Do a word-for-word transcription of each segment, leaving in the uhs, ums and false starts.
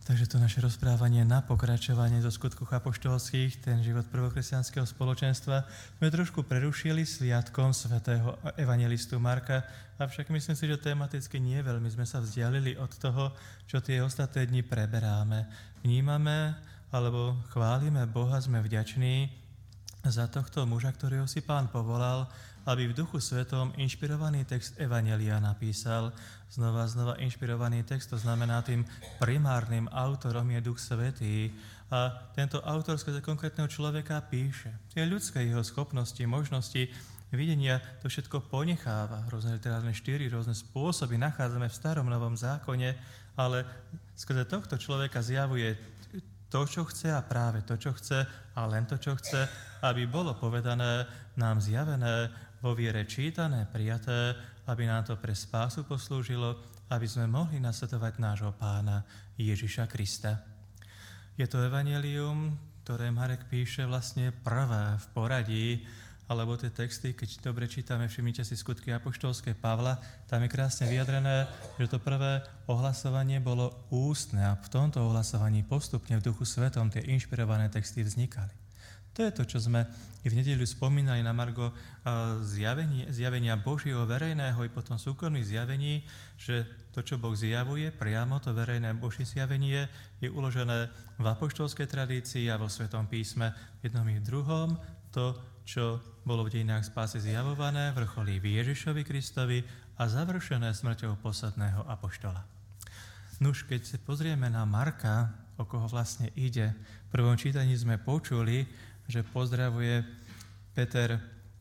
Takže to naše rozprávanie na pokračovanie zo skutkoch apoštolských, ten život prvokresťanského spoločenstva, sme trošku prerušili sviatkom svätého evangelistu Marka, avšak myslím si, že tematicky nie veľmi sme sa vzdialili od toho, čo tie ostatné dni preberáme. Vnímame alebo chválime Boha, sme vďační za tohto muža, ktorého si Pán povolal, aby v Duchu Svetom inšpirovaný text Evanjelia napísal. Znova, znova inšpirovaný text, to znamená, tým primárnym autorom je Duch Svätý. A tento autor skrze konkrétneho človeka píše. Tie ľudské jeho schopnosti, možnosti, videnia, to všetko ponecháva. Rôzne literárne štyri, rôzne spôsoby nachádzame v starom novom zákone, ale skrze tohto človeka zjavuje to, čo chce a práve to, čo chce a len to, čo chce, aby bolo povedané, nám zjavené, vo viere čítané, prijaté, aby nám to pre spásu poslúžilo, aby sme mohli nasledovať nášho Pána Ježiša Krista. Je to evanjelium, ktoré Marek píše vlastne prvé v poradí, alebo tie texty, keď dobre čítame, všimnite si skutky apoštolské Pavla, tam je krásne vyjadrené, že to prvé ohlasovanie bolo ústne a v tomto ohlasovaní postupne v Duchu Svetom tie inšpirované texty vznikali. To je to, čo sme i v nedeľu spomínali na margo zjavenia, zjavenia Božieho verejného i potom súkromných zjavení, že to, čo Boh zjavuje, priamo to verejné Božie zjavenie je uložené v apoštolskej tradícii a vo Svetom písme v jednom i v druhom. To, čo bolo v dejinách spásy zjavované, vrcholí v Ježišovi Kristovi a završené smrťou posledného apoštola. Nuž, keď sa pozrieme na Marka, o koho vlastne ide, v prvom čítaní sme počuli, že pozdravuje Peter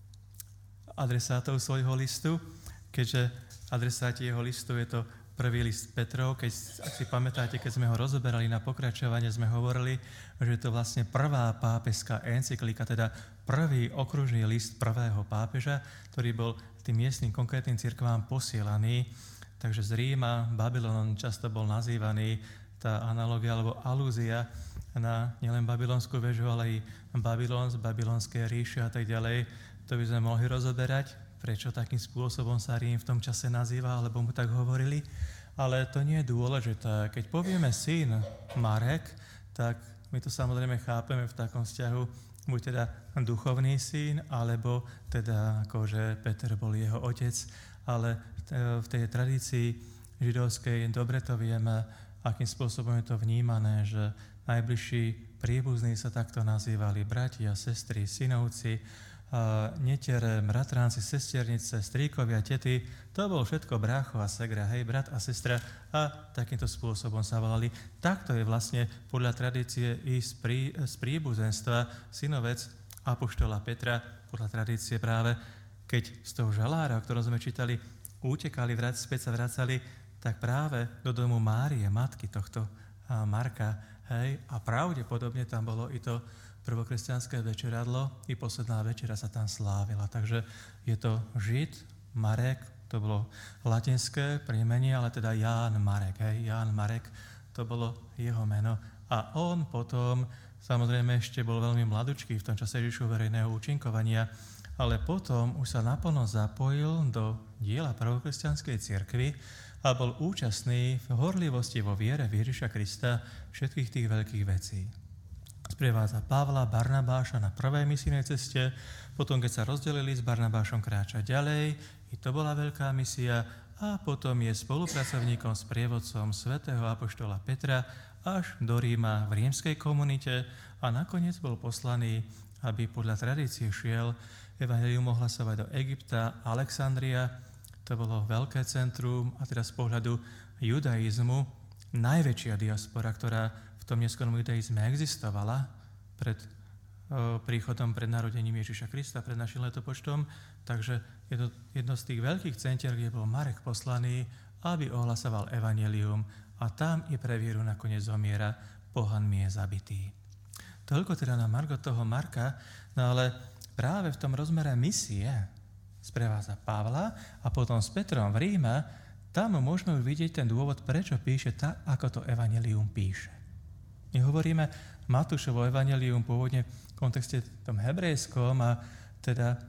adresátov svojho listu, keďže adresáti jeho listu je to prvý list Petrov. Keď, ak si pamätáte, keď sme ho rozoberali na pokračovanie, sme hovorili, že je to vlastne prvá pápežská encyklika, teda prvý okružný list prvého pápeža, ktorý bol tým miestnym konkrétnym cirkvám posielaný. Takže z Ríma, Babylon často bol nazývaný, tá analogia alebo alúzia na nielen babylonskú väžu, ale i Babylon z babylonskej ríše a tak ďalej. To by sme mohli rozoberať, prečo takým spôsobom sa Rím v tom čase nazýva, alebo mu tak hovorili. Ale to nie je dôležité. Keď povieme syn Marek, tak my to samozrejme chápeme v takom vzťahu, buď teda duchovný syn, alebo teda akože Peter bol jeho otec, ale v tej tradícii židovskej dobre to vieme, akým spôsobom je to vnímané, že najbližší príbuzní sa takto nazývali bratia, sestry, synovci, a netere, bratránci, sesternice, strýkovia, tety. To bol všetko brácho a segra, hej, brat a sestra a takýmto spôsobom sa volali. Takto je vlastne podľa tradície i z, prí, z príbuzenstva synovec apoštola Petra, podľa tradície práve, keď z toho žalára, o ktorom sme čítali, utekali, vrát, späť sa vracali, tak práve do domu Márie, matky tohto Marka, hej, a pravdepodobne tam bolo i to prvokresťanské večeradlo, i posledná večera sa tam slávila. Takže je to Žid, Marek, to bolo latinské príjmenie, ale teda Ján Marek, hej, Ján Marek, to bolo jeho meno. A on potom, samozrejme ešte bol veľmi mladučký v tom čase Ježišovho verejného účinkovania, ale potom už sa naplno zapojil do diela prvokresťanskej cirkvi a bol účastný v horlivosti vo viere v Ježiša Krista všetkých tých veľkých vecí. Sprevádza Pavla, Barnabáša na prvej misijnej ceste, potom keď sa rozdelili s Barnabášom kráča ďalej, i to bola veľká misia, a potom je spolupracovníkom s prievodcom svätého apoštola Petra až do Ríma v rímskej komunite a nakoniec bol poslaný, aby podľa tradície šiel evanjelium ohlasovať do Egypta, Alexandria. To bolo veľké centrum a teraz z pohľadu judaizmu najväčšia diaspora, ktorá v tom neskorom judaizme existovala pred o, príchodom, pred narodením Ježiša Krista, pred našim letopočtom. Takže je to jedno z tých veľkých centier, kde bol Marek poslaný, aby ohlasoval evanjelium a tam i pre vieru nakoniec zomiera, pohanmi je zabitý. Toľko teda na margo toho Marka, no ale práve v tom rozmere misie sprevádza Pavla a potom s Petrom v Ríme, tam môžeme už vidieť ten dôvod, prečo píše tak, ako to evanjelium píše. My hovoríme Matúšovo evanjelium pôvodne v kontexte tom hebrejskom a teda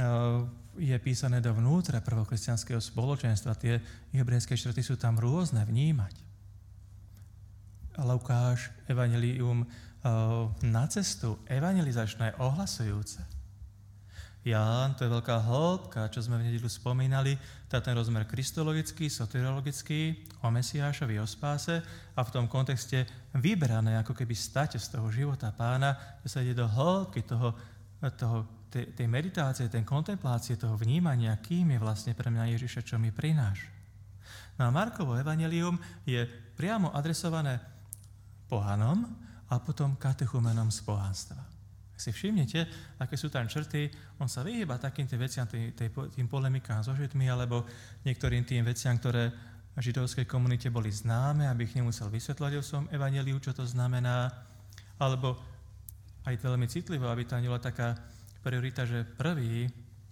je písané dovnútra prvokresťanského spoločenstva. Tie hebrejské štáty sú tam rôzne vnímať. Lukáš evanjelium na cestu evangelizačné, ohlasujúce. Ján, to je veľká hĺbka, čo sme v nedeľu spomínali, to je ten rozmer kristologický, soteriologický, o Mesiášovi, o spáse a v tom kontexte vyberané ako keby state z toho života Pána, že sa ide do hĺbky toho, toho, tej, tej meditácie, tej kontemplácie, toho vnímania, kým je vlastne pre mňa Ježiša, čo mi prináša. No a Markovo evanjelium je priamo adresované pohanom a potom katechumenom z pohanstva. Ak si všimnete, aké sú tam črty, on sa vyhýba takým tým veciam, tým, tým polemikám so Židmi, alebo niektorým tým veciam, ktoré v židovskej komunite boli známe, aby ich nemusel vysvetľovať o svojom evanjeliu, čo to znamená, alebo aj veľmi citlivo, aby tam nebola taká priorita, že prvý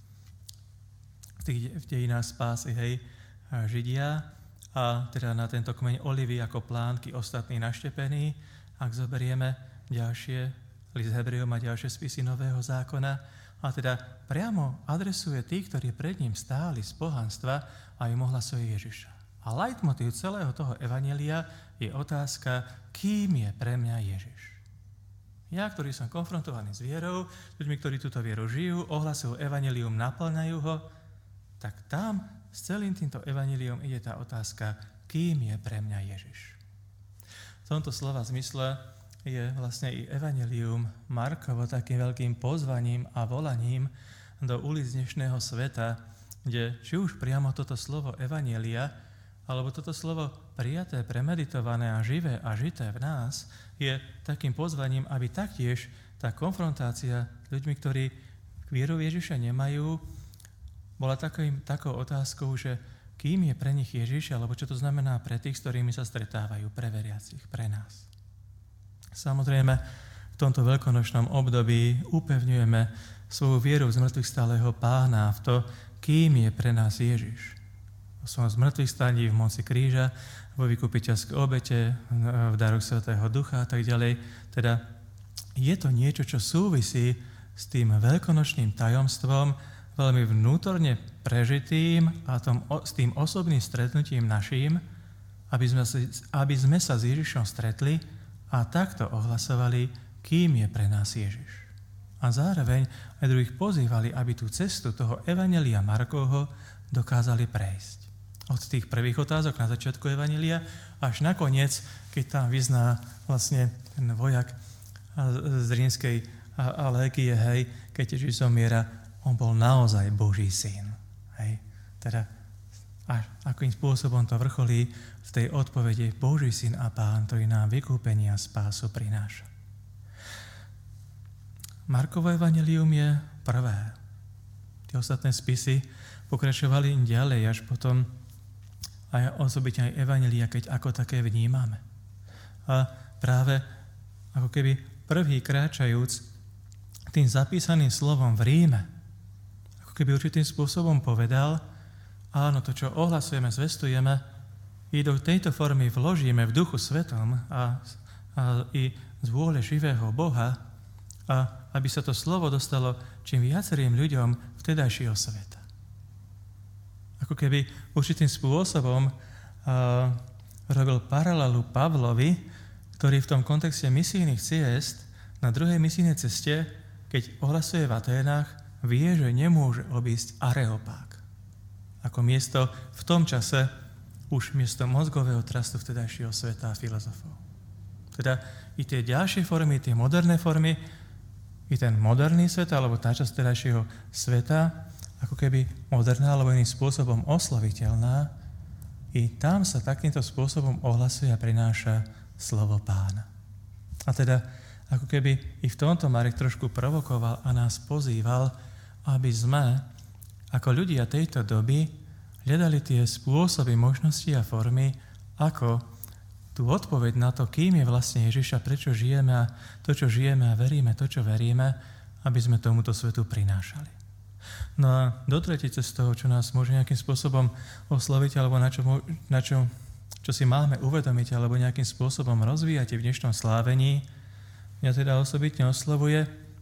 v tých v dejinách spásy, hej, Židia, a teda na tento kmeň olivy ako plánky ostatní naštepení, ak zoberieme ďalšie list Hebrejom a ďalšie spisy Nového zákona, a teda priamo adresuje tých, ktorí pred ním stáli z pohanstva a im ohlasuje Ježiša. A leitmotív celého toho evanjelia je otázka, kým je pre mňa Ježiš. Ja, ktorý som konfrontovaný s vierou, ľuďmi, ktorí túto vieru žijú, ohlasujú evanjelium, naplňajú ho, tak tam s celým týmto evanjeliom ide tá otázka, kým je pre mňa Ježiš. V tomto slova zmysle je vlastne i evanjelium Markovo takým veľkým pozvaním a volaním do ulic dnešného sveta, kde či už priamo toto slovo evanjelia, alebo toto slovo prijaté, premeditované a živé a žité v nás, je takým pozvaním, aby taktiež tá konfrontácia s ľuďmi, ktorí vieru Ježiša nemajú, bola takým, takou otázkou, že kým je pre nich Ježiš, alebo čo to znamená pre tých, s ktorými sa stretávajú, pre veriacich, pre nás. Samozrejme, v tomto veľkonočnom období upevňujeme svoju vieru v zmrtvých stáleho Pána, v to, kým je pre nás Ježiš. O svojom zmrtvých staní, v moci kríža, vo vykupiteľskej obete, v daroch Svätého Ducha a tak ďalej. Teda je to niečo, čo súvisí s tým veľkonočným tajomstvom, veľmi vnútorne prežitým a tom, s tým osobným stretnutím naším, aby sme, aby sme sa s Ježišom stretli a takto ohlasovali, kým je pre nás Ježiš. A zároveň aj druhých pozývali, aby tú cestu toho evanjelia Markovho dokázali prejsť. Od tých prvých otázok na začiatku evanjelia až nakoniec, keď tam vyzná vlastne ten vojak z rímskej légie, hej, keď Ježiš zomiera, on bol naozaj Boží syn. Hej. Teda až akým spôsobom to vrcholí v tej odpovedi Boží syn a Pán, ktorý nám vykúpenie a spásu prináša. Markovo evanjelium je prvé. Tie ostatné spisy pokračovali ďalej, až potom aj osobitne aj evanjelia, keď ako také vnímame. A práve ako keby prvý kráčajúc tým zapísaným slovom v Ríme, ako keby určitým spôsobom povedal, áno, to, čo ohlasujeme, zvestujeme, i do tejto formy vložíme v Duchu Svetom a, a i z vôle živého Boha, a aby sa to slovo dostalo čím viacerým ľuďom vtedajšieho sveta. Ako keby určitým spôsobom uh, robil paralelu Pavlovi, ktorý v tom kontexte misijných ciest na druhej misijnej ceste, keď ohlasuje v Aténach, vie, že nemôže obísť Areopág. Ako miesto v tom čase už miesto mozgového trastu vtedajšieho sveta a filozofov. Teda i tie ďalšie formy, tie moderné formy, i ten moderný svet, alebo tá časť vtedajšieho sveta, ako keby moderná alebo iným spôsobom osloviteľná, i tam sa takýmto spôsobom ohlasuje a prináša slovo Pána. A teda ako keby i v tomto Marek trošku provokoval a nás pozýval, aby sme ako ľudia tejto doby hľadali tie spôsoby, možnosti a formy, ako tú odpoveď na to, kým je vlastne Ježiša, prečo žijeme a to, čo žijeme a veríme, to, čo veríme, aby sme tomuto svetu prinášali. No a do tretice z toho, čo nás môže nejakým spôsobom osloviť, alebo na čo, na čo, čo si máme uvedomiť, alebo nejakým spôsobom rozvíjať v dnešnom slávení, mňa teda osobitne oslovuje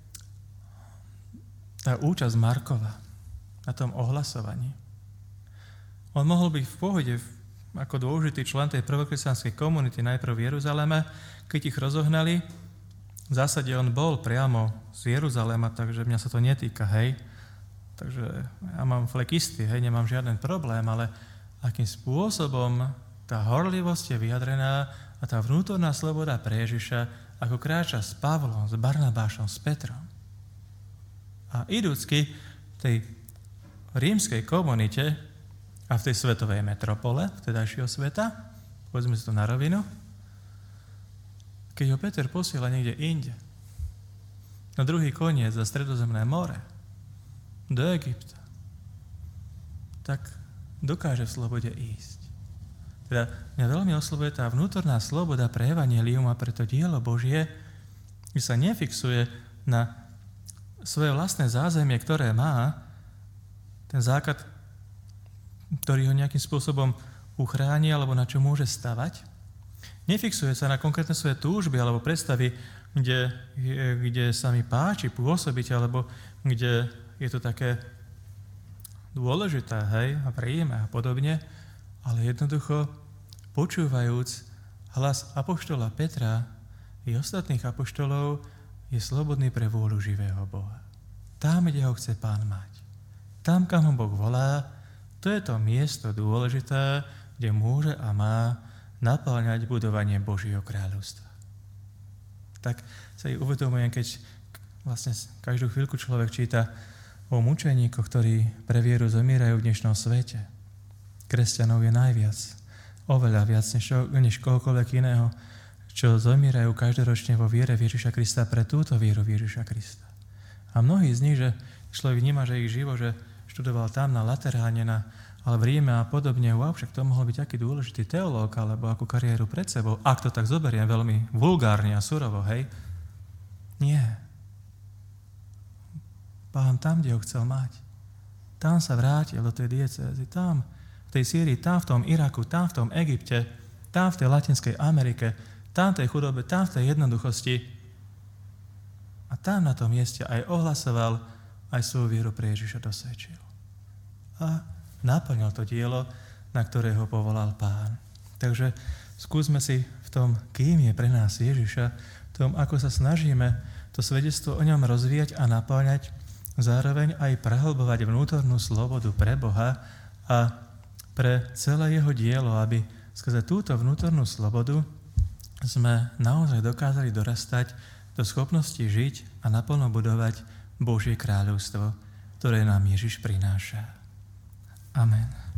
tá účasť Markova na tom ohlasovaní. On mohol byť v pohode ako dôležitý člen tej prvokresťanskej komunity, najprv v Jeruzaleme, keď ich rozohnali. V zásade on bol priamo z Jeruzalema, takže mňa sa to netýka, hej. Takže ja mám flekisty, hej, nemám žiaden problém, ale akým spôsobom tá horlivosť je vyjadrená a tá vnútorná sloboda pre Ježiša, ako kráča s Pavlom, s Barnabášom, s Petrom. A idúcky v tej rímskej komunite a v tej svetovej metropole, vtedajšieho sveta, povedzme si to na rovinu, keď ho Peter posiela niekde inde, na druhý koniec za Stredozemné more, do Egypta, tak dokáže v slobode ísť. Teda mňa veľmi oslovuje tá vnútorná sloboda pre evanjelium a pre to dielo Božie, že sa nefixuje na svoje vlastné zázemie, ktoré má, ten základ, ktorý ho nejakým spôsobom uchráni alebo na čo môže stavať. Nefixuje sa na konkrétne svoje túžby alebo predstavy, kde, kde sa mi páči pôsobiť, alebo kde je to také dôležité, hej, a príjme a podobne, ale jednoducho počúvajúc hlas apoštola Petra i ostatných apoštolov je slobodný pre vôľu živého Boha. Tam, kde ho chce Pán mať. Tam, kam ho Boh volá, to je to miesto dôležité, kde môže a má napĺňať budovanie Božieho kráľovstva. Tak sa ich uvedomujem, keď vlastne každú chvíľku človek číta o mučeníkoch, ktorí pre vieru zomierajú v dnešnom svete. Kresťanov je najviac, oveľa viac než, než kohokoľvek iného, čo zomierajú každoročne vo viere v Ježiša Krista pre túto vieru v Ježiša Krista. A mnohí z nich, že človek vníma, že ich živo, že študoval tam na Lateráne, na ale v Ríme a podobne, wow, však to mohol byť aký dôležitý teológ, alebo akú kariéru pred sebou, ak to tak zoberiem veľmi vulgárne a surovo, hej? Nie. Pán tam, kde ho chcel mať. Tam sa vrátil do tej diecézy, tam, v tej Sýrii, tam v tom Iraku, tam v tom Egypte, tam v tej Latinskej Amerike, tam v tej chudobe, tam v tej jednoduchosti. A tam na tom mieste aj ohlasoval, aj svoju vieru pre Ježiša dosvedčil. A naplňal to dielo, na ktoré ho povolal Pán. Takže skúsme si v tom, kým je pre nás Ježiša, v tom, ako sa snažíme to svedectvo o ňom rozvíjať a naplňať, zároveň aj prehlbovať vnútornú slobodu pre Boha a pre celé jeho dielo, aby skrze túto vnútornú slobodu sme naozaj dokázali dorastať do schopnosti žiť a naplno budovať Božie kráľovstvo, ktoré nám Ježiš prináša. Amen.